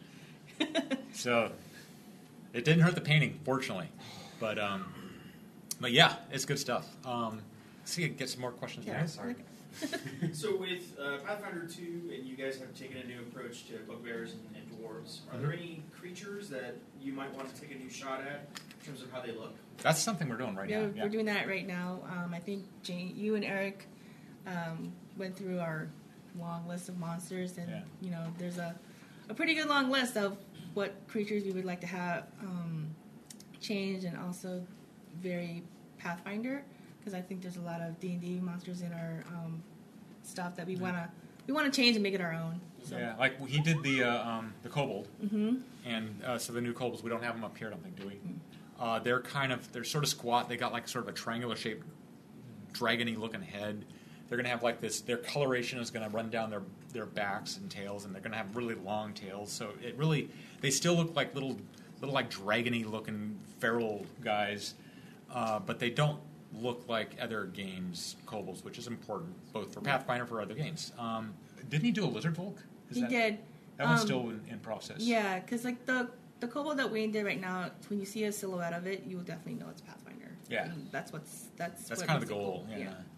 Speaker 2: so it didn't hurt the painting, fortunately. But yeah, it's good stuff. See, get some more questions.
Speaker 6: Yeah,
Speaker 2: sorry.
Speaker 11: So with Pathfinder 2, and you guys have taken a new approach to bugbears and dwarves, are there any creatures that you might want to take a new shot at in terms of how they look?
Speaker 2: That's something we're doing right now.
Speaker 6: Yeah, we're doing that right now. I think Jane, you and Eric went through our long list of monsters, and there's a pretty good long list of what creatures we would like to have changed, and also very Pathfinder. Because I think there's a lot of D&D monsters in our stuff that we want to change and make it our own. So.
Speaker 2: Yeah, like he did the kobold, and so the new kobolds, we don't have them up here, I don't think, do we? They're sort of squat. They got like sort of a triangular shaped, dragony looking head. They're gonna have like this. Their coloration is gonna run down their backs and tails, and they're gonna have really long tails. So they still look like little like dragony looking feral guys, but they don't look like other games kobolds, which is important both for Pathfinder and for other games. Didn't he do a lizard folk?
Speaker 6: He did.
Speaker 2: That one's still in process.
Speaker 6: Yeah, because like the kobold that Wayne did right now, when you see a silhouette of it, you will definitely know it's Pathfinder.
Speaker 2: Yeah,
Speaker 6: and that's kind
Speaker 2: of the goal. Yeah.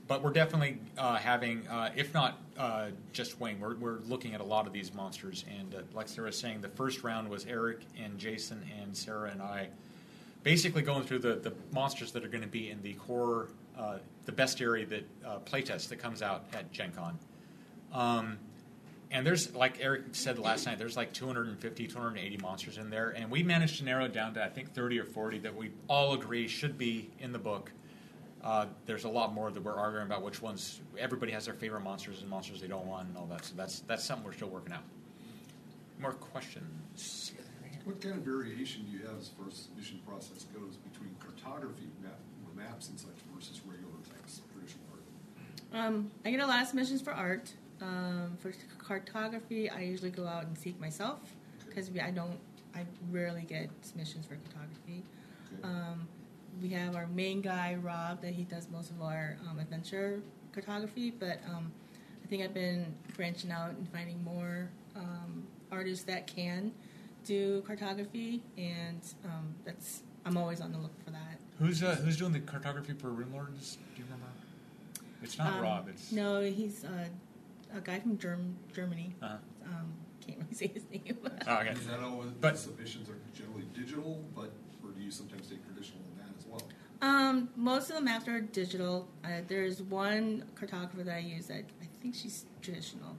Speaker 2: But we're definitely having, if not just Wayne, we're looking at a lot of these monsters. And like Sarah was saying, the first round was Eric and Jason and Sarah and I basically going through the monsters that are going to be in the core, the bestiary that playtest that comes out at Gen Con. And there's, like Eric said last night, there's like 250, 280 monsters in there. And we managed to narrow it down to, I think, 30 or 40 that we all agree should be in the book. There's a lot more that we're arguing about which ones. Everybody has their favorite monsters and monsters they don't want and all that. So that's something we're still working out. More questions?
Speaker 12: What kind of variation do you have as far as submission process goes between cartography, maps and such versus regular text, traditional art?
Speaker 6: I get a lot of submissions for art. For cartography, I usually go out and seek myself because I rarely get submissions for cartography. Okay. We have our main guy, Rob, that he does most of our adventure cartography, but I think I've been branching out and finding more artists that can do cartography, and I'm always on the look for that.
Speaker 2: Who's doing the cartography for Rimlords? Do you remember? It's not Rob.
Speaker 6: No, he's a guy from Germany. Can't really say his name.
Speaker 2: Oh, okay.
Speaker 12: Is that always, but submissions are generally digital, or do you sometimes take traditional in that as well?
Speaker 6: Most of the maps are digital. There's one cartographer that I use that I think she's traditional.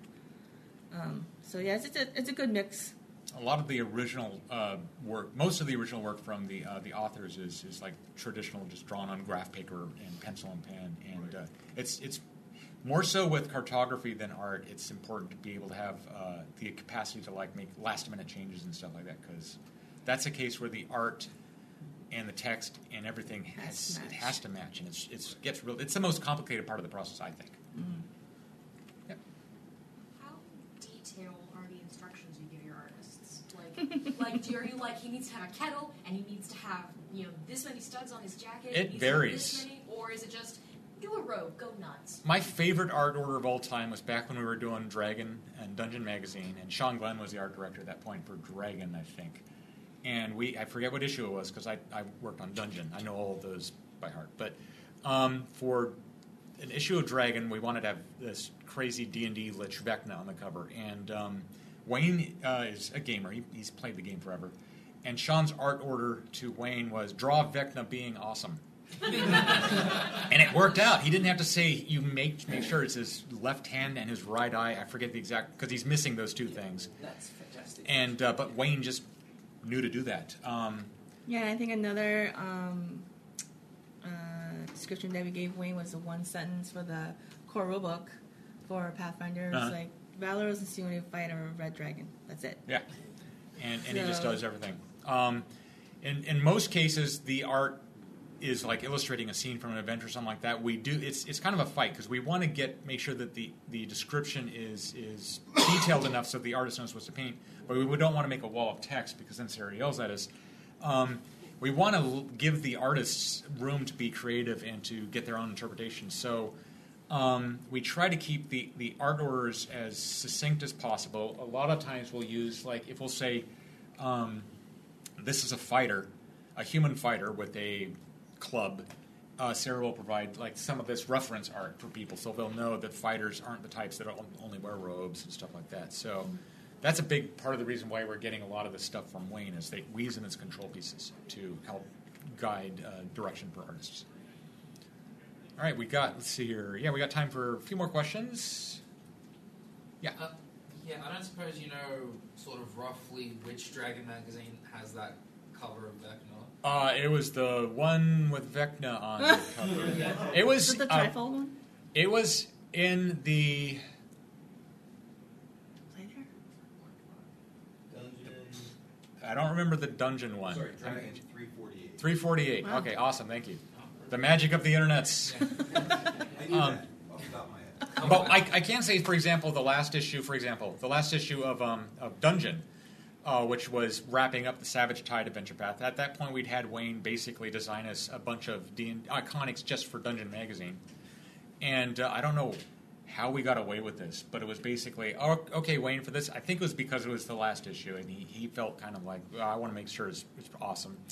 Speaker 6: So yeah, it's a good mix.
Speaker 2: A lot of the original work, most of the original work from the authors is like traditional, just drawn on graph paper and pencil and pen, and right. It's more so with cartography than art. It's important to be able to have the capacity to like make last minute changes and stuff like that, because that's a case where the art and the text and everything has to match, and it's the most complicated part of the process, I think.
Speaker 6: Mm-hmm.
Speaker 2: Yep.
Speaker 3: How detailed are the instructions you give your artists? Are you like he needs to have a kettle and he needs to have this many studs on his jacket?
Speaker 2: It varies.
Speaker 3: This many, or is it just do a robe, go nuts?
Speaker 2: My favorite art order of all time was back when we were doing Dragon and Dungeon Magazine, and Sean Glenn was the art director at that point for Dragon, I think. And I forget what issue it was because I worked on Dungeon. I know all of those by heart. But for an issue of Dragon, we wanted to have this crazy D&D Lich Vecna on the cover. And Wayne is a gamer. He's played the game forever. And Sean's art order to Wayne was draw Vecna being awesome. And it worked out. He didn't have to say, you make sure it's his left hand and his right eye. I forget the exact, because he's missing those two things.
Speaker 7: That's fantastic.
Speaker 2: And but Wayne just knew to do that.
Speaker 6: Yeah, I think another description that we gave Wayne was the one sentence for the core rulebook for Pathfinder. It's like, Valor is the only fight a red dragon. That's it.
Speaker 2: Yeah. And he just does everything. In most cases, the art is like illustrating a scene from an event or something like that. We do it's kind of a fight because we want to make sure that the description is detailed enough so the artist knows what to paint, but we don't want to make a wall of text because then Sarah yells at us. We want to give the artists room to be creative and to get their own interpretation. So we try to keep the art orders as succinct as possible. A lot of times we'll use, like, if we'll say this is a fighter, a human fighter with a club, Sarah will provide like some of this reference art for people so they'll know that fighters aren't the types that only wear robes and stuff like that. So that's a big part of the reason why we're getting a lot of this stuff from Wayne is they weave in his control pieces to help guide direction for artists. All right, let's see here. Yeah, we got time for a few more questions. Yeah.
Speaker 9: I don't suppose you know sort of roughly which Dragon magazine has that cover of Vecna.
Speaker 2: It was the one with Vecna on the cover. It was
Speaker 6: the trifold one?
Speaker 2: It was in the I don't remember the dungeon one.
Speaker 13: Sorry, Dragon 348.
Speaker 2: 348.
Speaker 6: Wow.
Speaker 2: Okay, awesome. Thank you. The magic of the internets.
Speaker 13: I knew that off the top of my head.
Speaker 2: But I can say, for example, the last issue of Dungeon, which was wrapping up the Savage Tide Adventure Path. At that point, we'd had Wayne basically design us a bunch of iconics just for Dungeon Magazine. And I don't know how we got away with this, but it was basically, okay, Wayne, for this, I think it was because it was the last issue, and he felt kind of like, I want to make sure it's awesome.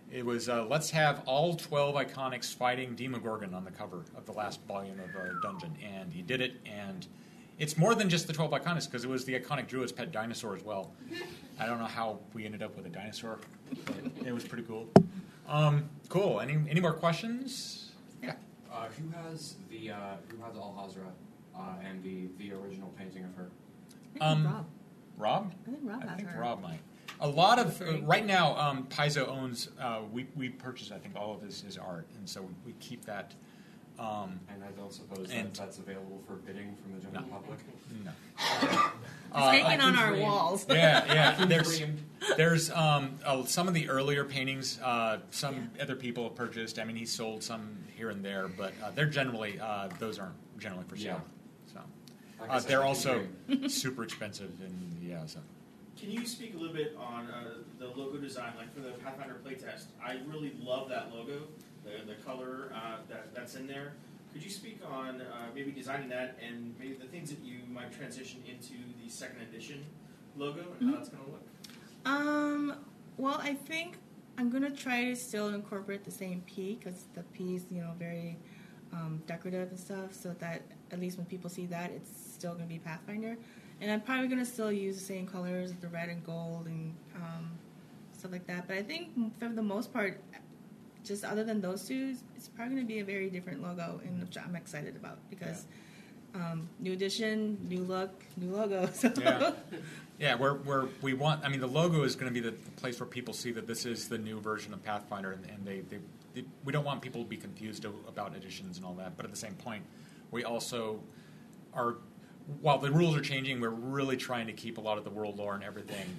Speaker 2: It was let's have all 12 Iconics fighting Demogorgon on the cover of the last volume of Dungeon, and he did it. And it's more than just the 12 Iconics because it was the iconic Druid's pet dinosaur as well. I don't know how we ended up with a dinosaur, but it was pretty cool. Cool. Any more questions? Yeah.
Speaker 5: Who has Al-Hazra and the original painting of her?
Speaker 6: Rob.
Speaker 2: Rob?
Speaker 6: I think Rob has her.
Speaker 2: Rob might. A lot of right now, Paizo owns. We purchased, I think, all of his art, and so we keep that.
Speaker 5: And I don't suppose that's available for bidding from the general public.
Speaker 2: No.
Speaker 6: It's hanging on our walls.
Speaker 2: Yeah. There's some of the earlier paintings. Some other people have purchased. I mean, he sold some here and there, but they're generally those aren't generally for sale. So they're also super expensive, and so.
Speaker 11: Can you speak a little bit on the logo design, like for the Pathfinder playtest? I really love that logo, the color that's in there. Could you speak on maybe designing that and maybe the things that you might transition into the second edition logo and how that's going to look?
Speaker 6: Well, I think I'm going to try to still incorporate the same P because the P is, very decorative and stuff, so that at least when people see that, it's still going to be Pathfinder. And I'm probably going to still use the same colors, the red and gold and stuff like that. But I think for the most part, just other than those two, it's probably going to be a very different logo, and which I'm excited about because new edition, new look, new logo. So.
Speaker 2: Yeah, we want. I mean, the logo is going to be the place where people see that this is the new version of Pathfinder, and we don't want people to be confused about editions and all that. But at the same point, we also are. While the rules are changing, we're really trying to keep a lot of the world lore and everything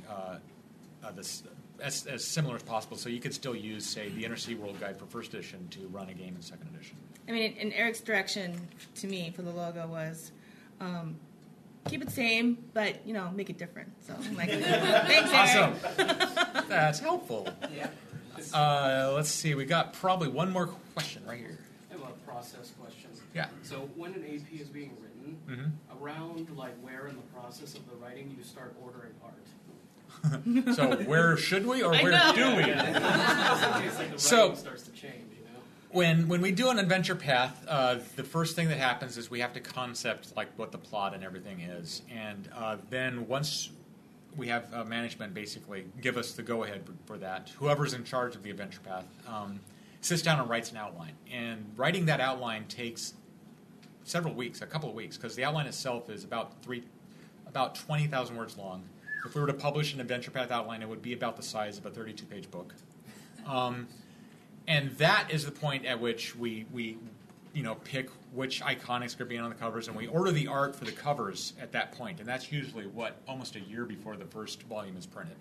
Speaker 2: as similar as possible. So you could still use, say, the Inner Sea World Guide for first edition to run a game in second edition.
Speaker 6: I mean, and Eric's direction to me for the logo was keep it same, but make it different. So I'm like, thanks, Eric.
Speaker 2: Awesome. That's helpful.
Speaker 7: Yeah.
Speaker 2: Let's see. We got probably one more question right here.
Speaker 7: I have a process question.
Speaker 2: Yeah.
Speaker 7: So when an AP is being written, around where in the process of the writing you start ordering art?
Speaker 2: So where should we or where do we?
Speaker 7: The writing starts to change.
Speaker 2: When we do an adventure path, the first thing that happens is we have to concept what the plot and everything is, and then once we have management basically give us the go-ahead for that, whoever's in charge of the adventure path sits down and writes an outline. And writing that outline takes several weeks, a couple of weeks, because the outline itself is about 20,000 words long. If we were to publish an adventure path outline, it would be about the size of a 32-page book. And that is the point at which we pick which iconics are being on the covers, and we order the art for the covers at that point. And that's usually almost a year before the first volume is printed.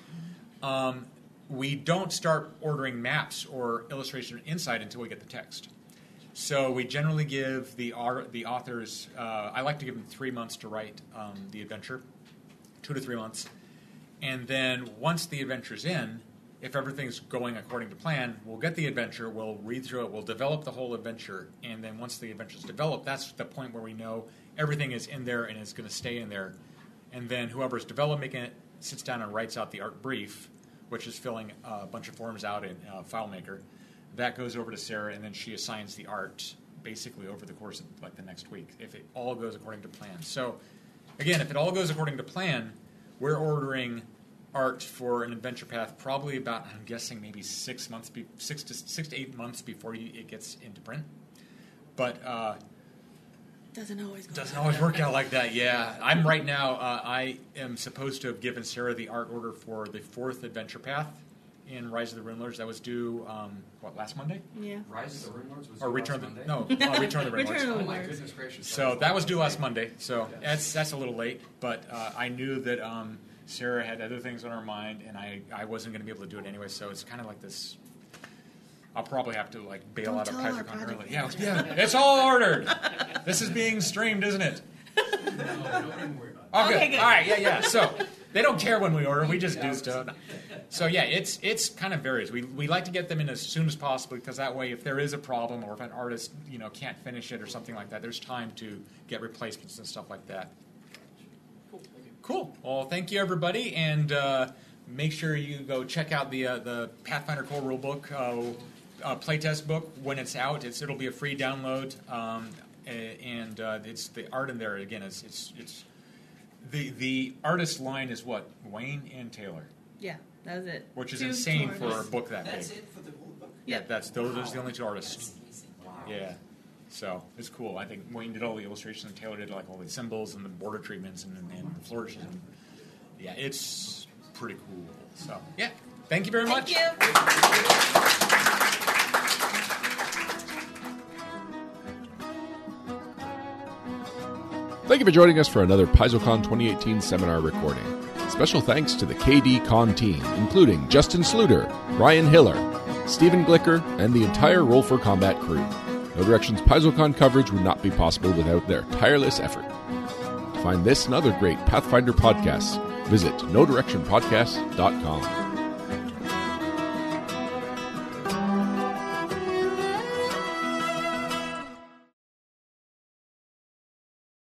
Speaker 2: We don't start ordering maps or illustration inside until we get the text. So we generally give the authors, I like to give them 3 months to write the adventure, 2 to 3 months. And then once the adventure's in, if everything's going according to plan, we'll get the adventure, we'll read through it, we'll develop the whole adventure, and then once the adventure's developed, that's the point where we know everything is in there and is going to stay in there. And then whoever's developing it sits down and writes out the art brief, which is filling a bunch of forms out in FileMaker. That goes over to Sarah, and then she assigns the art basically over the course of the next week, if it all goes according to plan. So, again, if it all goes according to plan, we're ordering art for an adventure path probably about, I'm guessing, maybe 6 to 8 months before it gets into print. But
Speaker 6: doesn't
Speaker 2: always work out like that. Yeah, I'm right now. I am supposed to have given Sarah the art order for the 4th adventure path in Rise of the Runelords. That was due last Monday?
Speaker 6: Yeah.
Speaker 5: Rise of the Runelords was
Speaker 2: or
Speaker 5: due
Speaker 2: Return
Speaker 5: last Monday?
Speaker 2: No, Return of the Runelords.
Speaker 5: Oh my goodness gracious!
Speaker 2: So that was due last Monday. So that's a little late, but I knew that Sarah had other things on her mind, and I wasn't going to be able to do it anyway. So it's kind of like this. I'll probably have to bail out of PaizoCon early. Yeah, it's all ordered. This is being streamed, isn't it?
Speaker 7: No, don't even worry about
Speaker 2: it. Okay, good. All right, yeah. So they don't care when we order. We just do stuff. So yeah, it's kind of varies. We like to get them in as soon as possible because that way, if there is a problem or if an artist can't finish it or something like that, there's time to get replacements and stuff like that.
Speaker 7: Cool. Thank you.
Speaker 2: Cool. Well, thank you everybody, and make sure you go check out the Pathfinder Core Rulebook playtest book when it's out. It'll be a free download, and it's the art in there again. It's the artist line is what, Wayne and Taylor.
Speaker 6: Yeah, that was it.
Speaker 2: Which is
Speaker 6: Two
Speaker 2: insane for a
Speaker 6: artists.
Speaker 2: book that big.
Speaker 13: That's it for the whole book?
Speaker 2: Yeah, those are the only two artists. Yeah, so it's cool. I think Wayne did all the illustrations, and Taylor did like all the symbols and the border treatments and the flourishes. And, yeah, it's pretty cool. So yeah, thank you very much.
Speaker 1: Thank you for joining us for another PaizoCon 2018 seminar recording. Special thanks to the KD Con team, including Justin Sluder, Ryan Hiller, Stephen Glicker, and the entire Roll for Combat crew. No Direction's PaizoCon coverage would not be possible without their tireless effort. To find this and other great Pathfinder podcasts, visit NoDirectionPodcast.com.